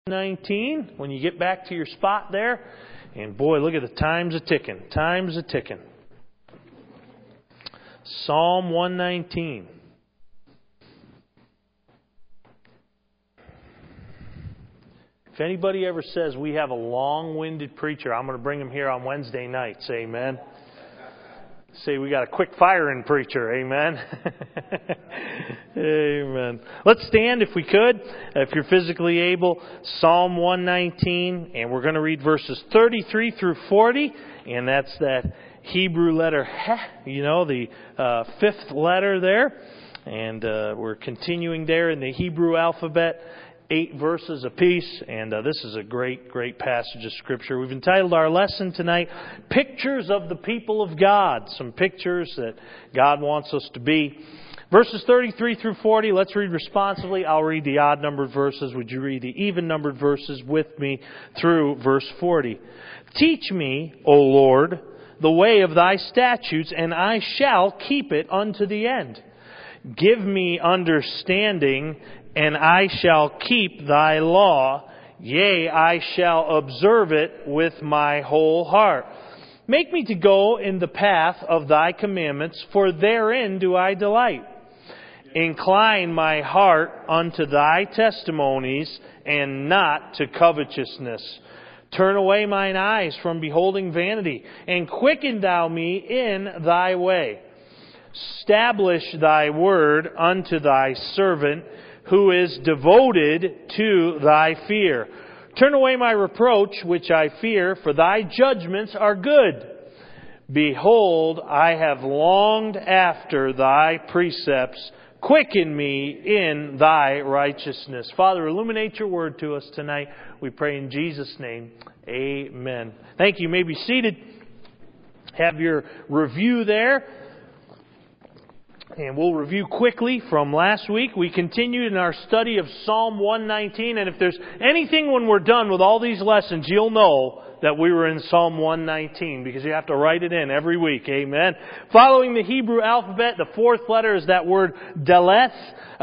19, when you get back to your spot there. And boy, look at the time's a-ticking. Time's a-ticking. Psalm 119. If anybody ever says we have a long-winded preacher, I'm going to bring him here on Wednesday nights. Amen. Say we got a quick firing preacher. Amen. Amen. Let's stand if we could. If you're physically able. Psalm 119. And we're going to read verses 33 through 40. And that's that Hebrew letter Heh. You know, the fifth letter there. And we're continuing there in the Hebrew alphabet. 8 verses apiece, and this is a great passage of Scripture. We've entitled our lesson tonight, Pictures of the People of God. Some pictures that God wants us to be. Verses 33 through 40, let's read responsively. I'll read the odd-numbered verses. Would you read the even-numbered verses with me through verse 40? Teach me, O Lord, the way of thy statutes, and I shall keep it unto the end. Give me understanding, and I shall keep thy law. Yea, I shall observe it with my whole heart. Make me to go in the path of thy commandments, for therein do I delight. Incline my heart unto thy testimonies, and not to covetousness. Turn away mine eyes from beholding vanity, and quicken thou me in thy way. Establish thy word unto thy servant, who is devoted to thy fear. Turn away my reproach, which I fear, for thy judgments are good. Behold, I have longed after thy precepts. Quicken me in thy righteousness. Father, illuminate your word to us tonight. We pray in Jesus' name. Amen. Thank you. You may be seated. Have your review there. And we'll review quickly from last week. We continued in our study of Psalm 119. And if there's anything when we're done with all these lessons, you'll know that we were in Psalm 119, because you have to write it in every week. Amen. Following the Hebrew alphabet, the fourth letter is that word Deleth.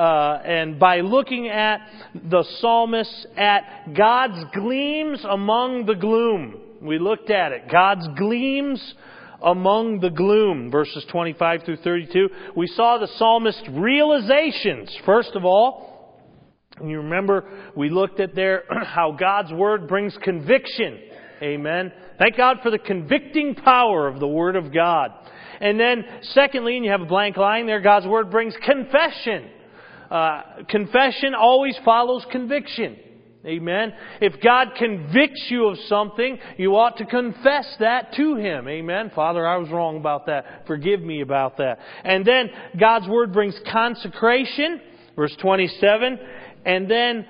And by looking at the psalmist at God's gleams among the gloom, we looked at it. God's gleams among the gloom, verses 25 through 32. We saw the psalmist's realizations. First of all, you remember we looked at there how God's Word brings conviction. Amen. Thank God for the convicting power of the Word of God. And then, secondly, and you have a blank line there, God's Word brings confession. Confession always follows conviction. Amen. If God convicts you of something, you ought to confess that to Him. Amen. Father, I was wrong about that. Forgive me about that. And then God's Word brings consecration, verse 27, and then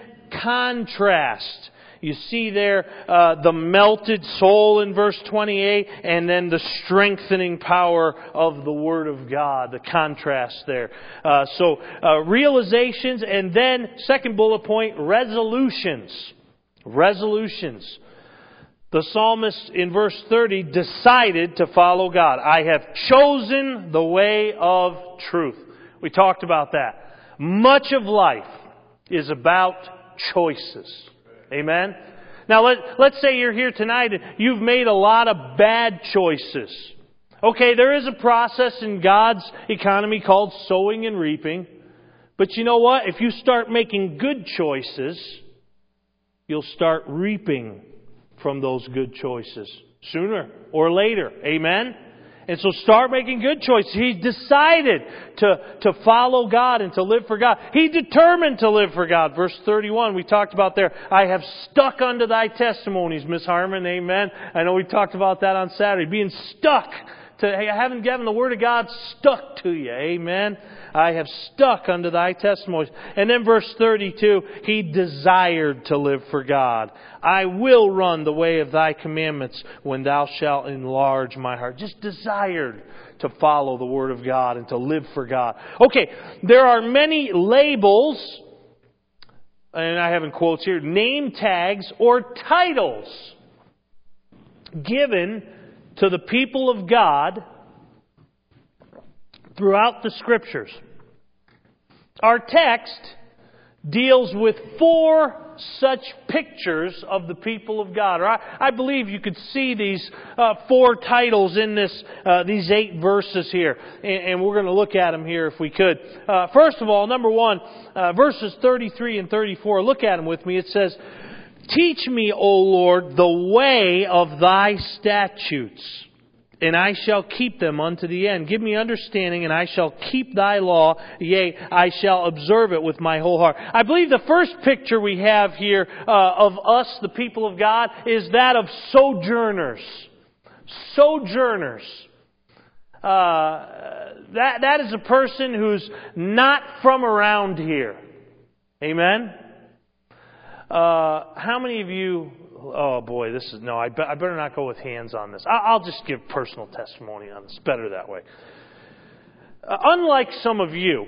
contrast. You see there the melted soul in verse 28, and then the strengthening power of the Word of God, the contrast there. So realizations, and then second bullet point, resolutions. Resolutions. The psalmist in verse 30 decided to follow God. I have chosen the way of truth. We talked about that. Much of life is about choices. Amen? Now, let's say you're here tonight and you've made a lot of bad choices. Okay, there is a process in God's economy called sowing and reaping. But you know what? If you start making good choices, you'll start reaping from those good choices sooner or later. Amen? And so start making good choices. He decided to follow God and to live for God. He determined to live for God. Verse 31, we talked about there, I have stuck unto thy testimonies, Miss Harmon. Amen. I know we talked about that on Saturday. Being stuck to having the Word of God stuck to you. Amen. I have stuck unto thy testimonies. And then verse 32, he desired to live for God. I will run the way of thy commandments when thou shalt enlarge my heart. Just desired to follow the Word of God and to live for God. Okay, there are many labels, and I have in quotes here, name tags or titles given to the people of God throughout the Scriptures. Our text deals with 4 such pictures of the people of God. Or I believe you could see these 4 titles in these 8 verses here. And we're going to look at them here if we could. First of all, number 1, verses 33 and 34. Look at them with me. It says, "Teach me, O Lord, the way of thy statutes, and I shall keep them unto the end. Give me understanding, and I shall keep thy law. Yea, I shall observe it with my whole heart." I believe the first picture we have here of us, the people of God, is that of sojourners. Sojourners. That is a person who's not from around here. Amen? How many of you... Oh boy, I better not go with hands on this. I'll just give personal testimony on this. Better that way. Unlike some of you,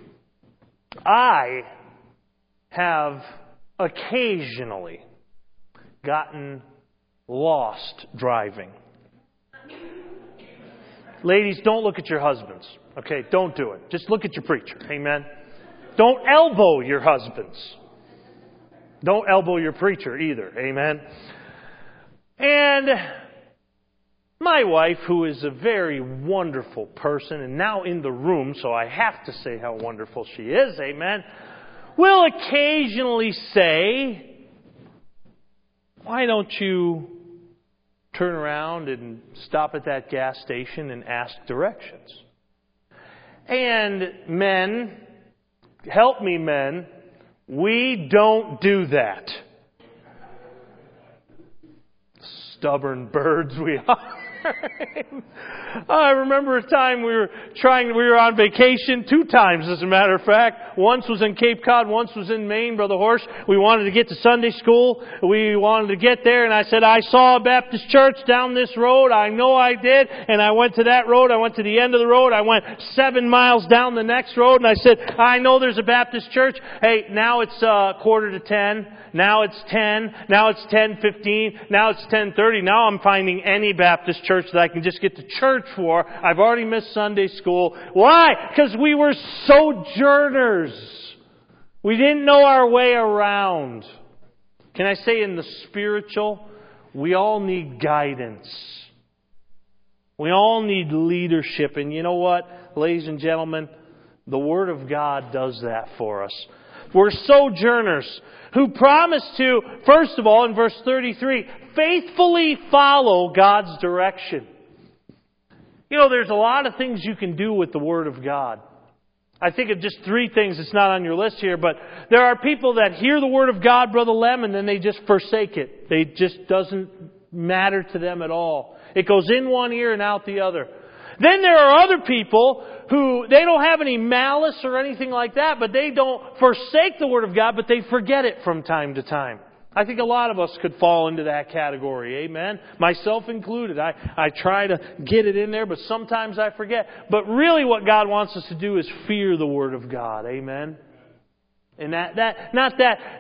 I have occasionally gotten lost driving. Ladies, don't look at your husbands. Okay, don't do it. Just look at your preacher. Amen. Don't elbow your husbands. Don't elbow your preacher either. Amen. And my wife, who is a very wonderful person and now in the room, so I have to say how wonderful she is, amen, will occasionally say, "Why don't you turn around and stop at that gas station and ask directions?" And men, help me men, we don't do that. Stubborn birds we are. I remember a time we were on vacation 2 times, as a matter of fact. Once was in Cape Cod, once was in Maine, Brother Horsch. We wanted to get to Sunday school. We wanted to get there, and I said, "I saw a Baptist church down this road. I know I did." And I went to that road. I went to the end of the road. I went 7 miles down the next road, and I said, "I know there's a Baptist church." Hey, now it's 9:45. Now it's 10. Now it's 10:15. Now it's 10:30. Now I'm finding any Baptist church that I can just get to church for. I've already missed Sunday school. Why? Because we were sojourners. We didn't know our way around. Can I say in the spiritual, we all need guidance. We all need leadership. And you know what, ladies and gentlemen? The Word of God does that for us. We're sojourners who promise to, first of all, in verse 33, faithfully follow God's direction. You know, there's a lot of things you can do with the Word of God. I think of just 3 things. It's not on your list here, but there are people that hear the Word of God, Brother Lem, and then they just forsake it. It just doesn't matter to them at all. It goes in one ear and out the other. Then there are other people who, they don't have any malice or anything like that, but they don't forsake the Word of God, but they forget it from time to time. I think a lot of us could fall into that category. Amen? Myself included. I try to get it in there, but sometimes I forget. But really what God wants us to do is fear the Word of God. Amen? And not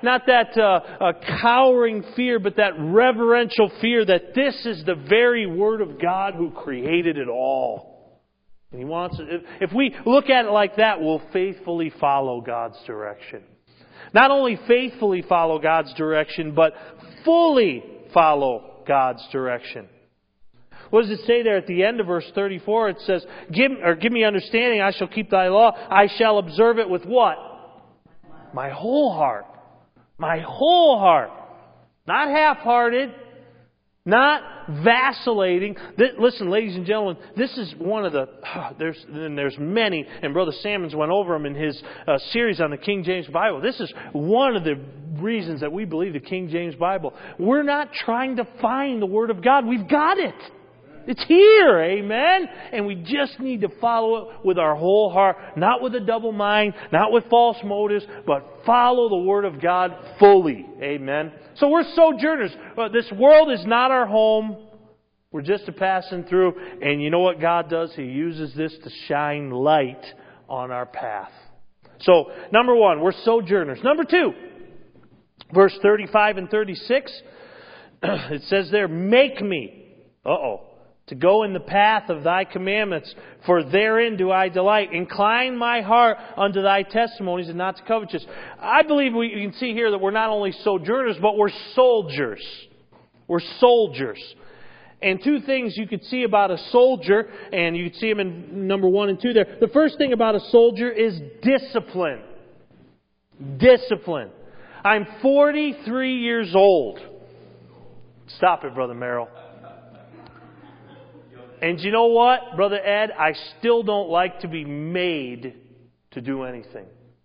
that cowering fear, but that reverential fear that this is the very Word of God who created it all. And He wants it. If we look at it like that, we'll faithfully follow God's direction. Not only faithfully follow God's direction, but fully follow God's direction. What does it say there at the end of verse 34? It says, give me understanding, I shall keep thy law. I shall observe it with what? My whole heart. My whole heart. Not half-hearted. Not vacillating. Listen, ladies and gentlemen, this is one of the... there's many, and Brother Sammons went over them in his series on the King James Bible. This is one of the reasons that we believe the King James Bible. We're not trying to find the Word of God. We've got it. It's here, amen? And we just need to follow it with our whole heart, not with a double mind, not with false motives, but follow the Word of God fully, amen? So we're sojourners. This world is not our home. We're just passing through. And you know what God does? He uses this to shine light on our path. So, number 1, we're sojourners. Number 2, verse 35 and 36, it says there, make me. to go in the path of thy commandments, for therein do I delight. Incline my heart unto thy testimonies and not to covetousness. I believe we can see here that we're not only sojourners, but we're soldiers. We're soldiers. And two things you could see about a soldier, and you could see them in number 1 and 2 there. The first thing about a soldier is discipline. Discipline. I'm 43 years old. Stop it, Brother Merrill. And you know what, Brother Ed? I still don't like to be made to do anything.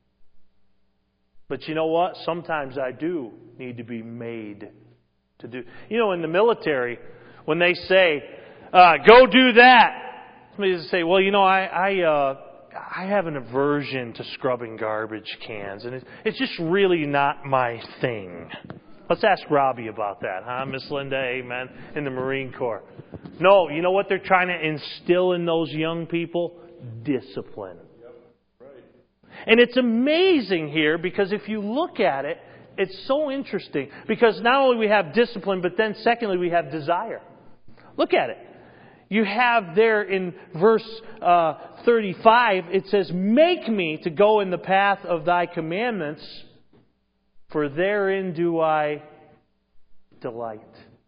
But you know what? Sometimes I do need to be made to do. You know, in the military, when they say, go do that, somebody say, well, you know, I have an aversion to scrubbing garbage cans, and it's just really not my thing. Let's ask Robbie about that, huh? Miss Linda, amen, in the Marine Corps. No, you know what they're trying to instill in those young people? Discipline. Yep. Right. And it's amazing here because if you look at it, it's so interesting. Because not only we have discipline, but then secondly we have desire. Look at it. You have there in verse 35, it says, make me to go in the path of thy commandments, for therein do I delight.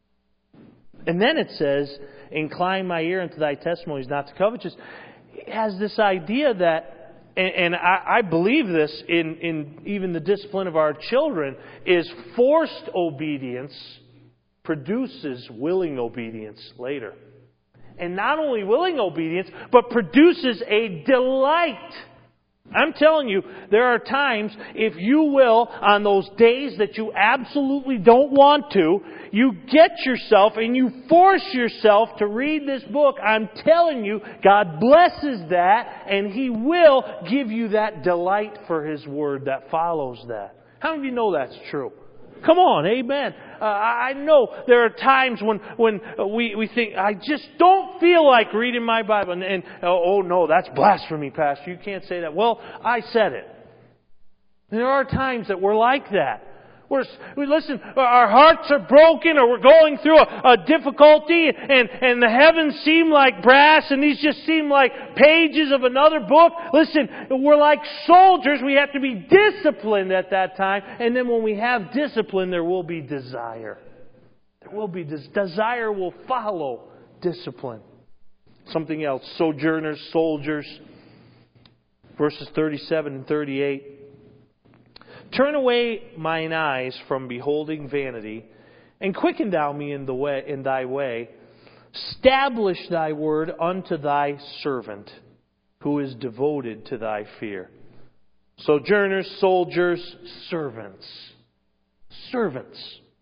And then it says, incline my ear unto thy testimonies, not to covetousness. It has this idea that, and I believe this in even the discipline of our children, is forced obedience produces willing obedience later. And not only willing obedience, but produces a delight. I'm telling you, there are times, if you will, on those days that you absolutely don't want to, you get yourself and you force yourself to read this book. I'm telling you, God blesses that, and He will give you that delight for His Word that follows that. How many of you know that's true? Come on, amen. I know there are times when we think, I just don't feel like reading my Bible. And oh no, that's blasphemy, Pastor. You can't say that. Well, I said it. And there are times that we're like that. Listen, our hearts are broken, or we're going through a difficulty, and the heavens seem like brass, and these just seem like pages of another book. Listen, we're like soldiers. We have to be disciplined at that time. And then when we have discipline, there will be desire. There will be desire will follow discipline. Something else. Sojourners, soldiers. Verses 37 and 38. Turn away mine eyes from beholding vanity, and quicken thou me in thy way. Establish thy word unto thy servant, who is devoted to thy fear. Sojourners, soldiers, servants. Servants.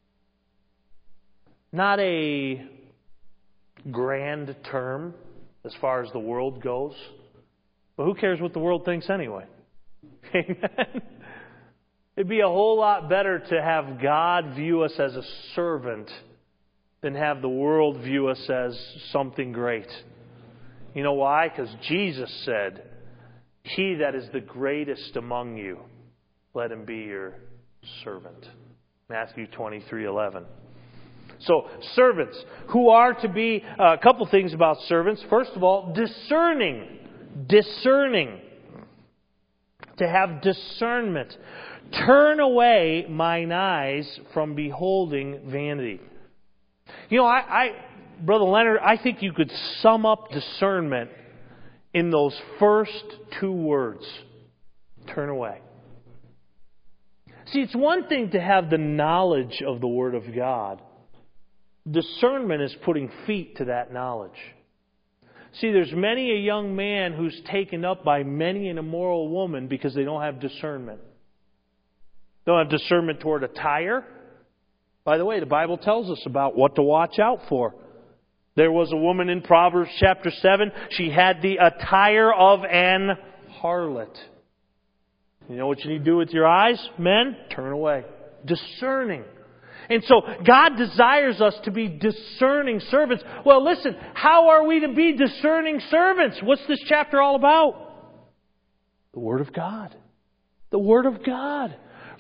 Not a grand term as far as the world goes. But who cares what the world thinks anyway? Amen. It'd be a whole lot better to have God view us as a servant than have the world view us as something great. You know why? Because Jesus said, he that is the greatest among you, let him be your servant. Matthew 23:11. So, servants, who are to be, a couple things about servants. First of all, discerning. Discerning. To have discernment. Turn away mine eyes from beholding vanity. You know, Brother Leonard, I think you could sum up discernment in those first two words. Turn away. See, it's one thing to have the knowledge of the Word of God. Discernment is putting feet to that knowledge. See, there's many a young man who's taken up by many an immoral woman because they don't have discernment. They don't have discernment toward attire. By the way, the Bible tells us about what to watch out for. There was a woman in Proverbs chapter 7. She had the attire of an harlot. You know what you need to do with your eyes, men? Turn away. Discerning. And so God desires us to be discerning servants. Well, listen, how are we to be discerning servants? What's this chapter all about? The Word of God. The Word of God.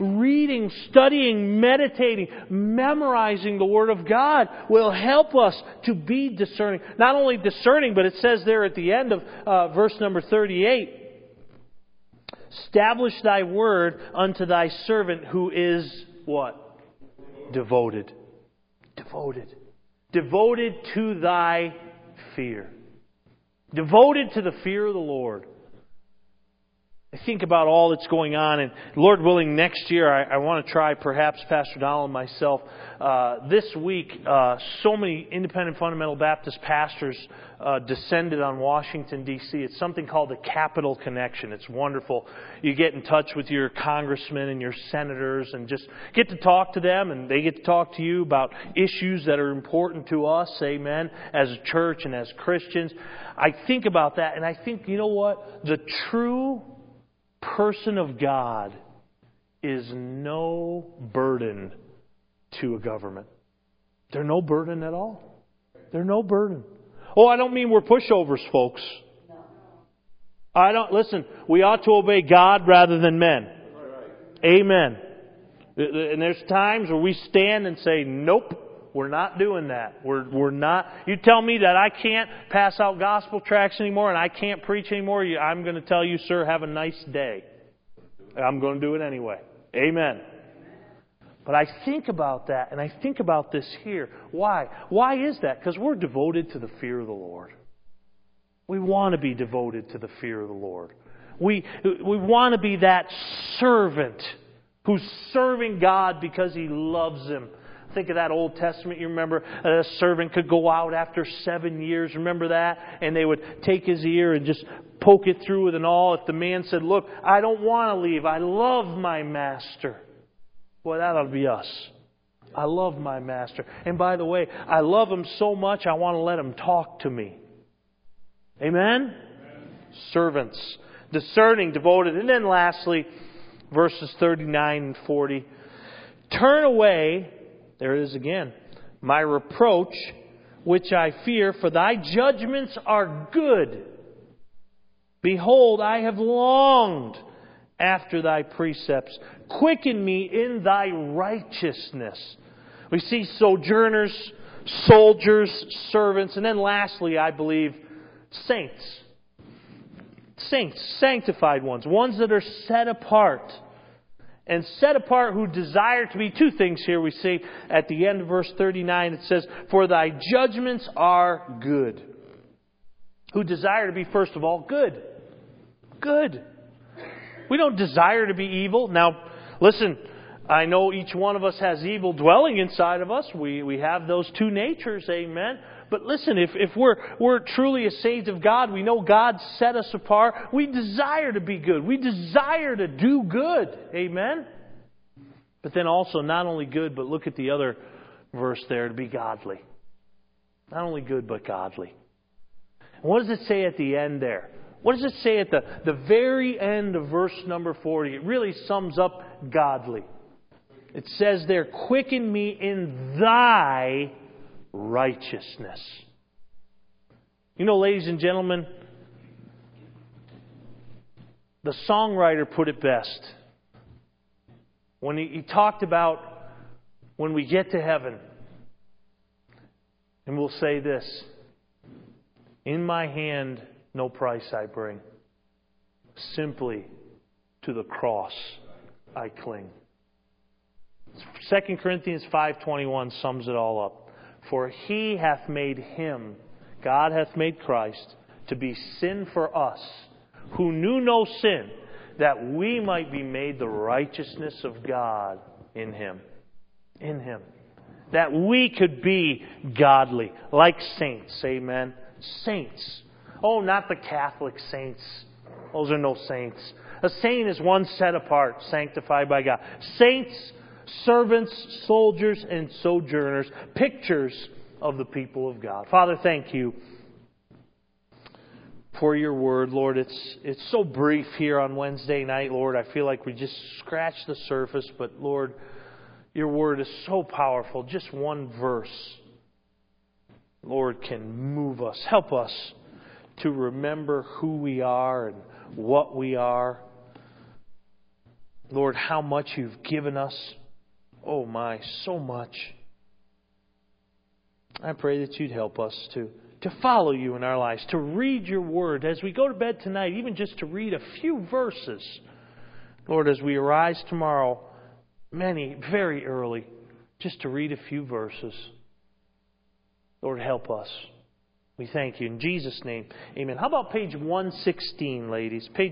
reading, studying, meditating, memorizing the Word of God will help us to be discerning. Not only discerning, but it says there at the end of verse number 38, establish thy word unto thy servant who is what? Devoted. Devoted. Devoted to thy fear. Devoted to the fear of the Lord. I think about all that's going on, and Lord willing, next year I want to try, perhaps Pastor Donald and myself, this week, so many independent fundamental Baptist pastors descended on Washington, D.C. It's something called the Capital Connection. It's wonderful. You get in touch with your congressmen and your senators and just get to talk to them, and they get to talk to you about issues that are important to us, amen, as a church and as Christians. I think about that, and I think, you know what? The true person of God is no burden to a government. They're no burden at all. They're no burden. Oh, I don't mean we're pushovers, folks. Listen, we ought to obey God rather than men. Amen. And there's times where we stand and say, nope, we're not doing that. We're not. You tell me that I can't pass out gospel tracts anymore and I can't preach anymore, I'm going to tell you, sir, have a nice day. I'm going to do it anyway. Amen. But I think about that, and I think about this here. Why? Why is that? Because we're devoted to the fear of the Lord. We want to be devoted to the fear of the Lord. We want to be that servant who's serving God because he loves Him. Think of that Old Testament. You remember a servant could go out after 7 years. Remember that? And they would take his ear and just poke it through with an awl. If the man said, look, I don't want to leave. I love my master. Boy, that ought to be us. I love my master. And by the way, I love him so much, I want to let him talk to me. Amen? Servants. Discerning, devoted. And then lastly, verses 39 and 40. Turn away, there it is again, my reproach, which I fear, for thy judgments are good. Behold, I have longed after thy precepts. Quicken me in thy righteousness. We see sojourners, soldiers, servants, and then lastly, I believe, saints. Saints, sanctified ones, ones that are set apart. And set apart who desire to be. Two things here we see at the end of verse 39. It says, for thy judgments are good. Who desire to be, first of all, good. Good. We don't desire to be evil. Now, listen, I know each one of us has evil dwelling inside of us. We have those two natures, amen. But listen, if we're truly a saint of God, we know God set us apart. We desire to be good. We desire to do good. Amen? But then also, not only good, but look at the other verse there, to be godly. Not only good, but godly. And what does it say at the end there? What does it say at the very end of verse number 40? It really sums up godly. It says there, quicken me in thy righteousness. You know, ladies and gentlemen, the songwriter put it best when he talked about when we get to heaven, and we'll say this, in my hand no price I bring, simply to the cross I cling. 2 Corinthians 5:21 sums it all up. For He hath made Him, God hath made Christ, to be sin for us, who knew no sin, that we might be made the righteousness of God in Him. In Him. That we could be godly, like saints. Amen. Saints. Oh, not the Catholic saints. Those are no saints. A saint is one set apart, sanctified by God. Saints, servants, soldiers, and sojourners, pictures of the people of God. Father, thank you for your word, Lord. It's so brief here on Wednesday night, Lord. I feel like we just scratched the surface, but Lord, your word is so powerful. Just one verse, Lord, can move us. Help us to remember who we are and what we are. Lord, how much You've given us. Oh my, so much. I pray that You'd help us to follow You in our lives, to read Your Word as we go to bed tonight, even just to read a few verses. Lord, as we arise tomorrow, very early, just to read a few verses. Lord, help us. We thank You. In Jesus' name, amen. How about page 116, ladies? Page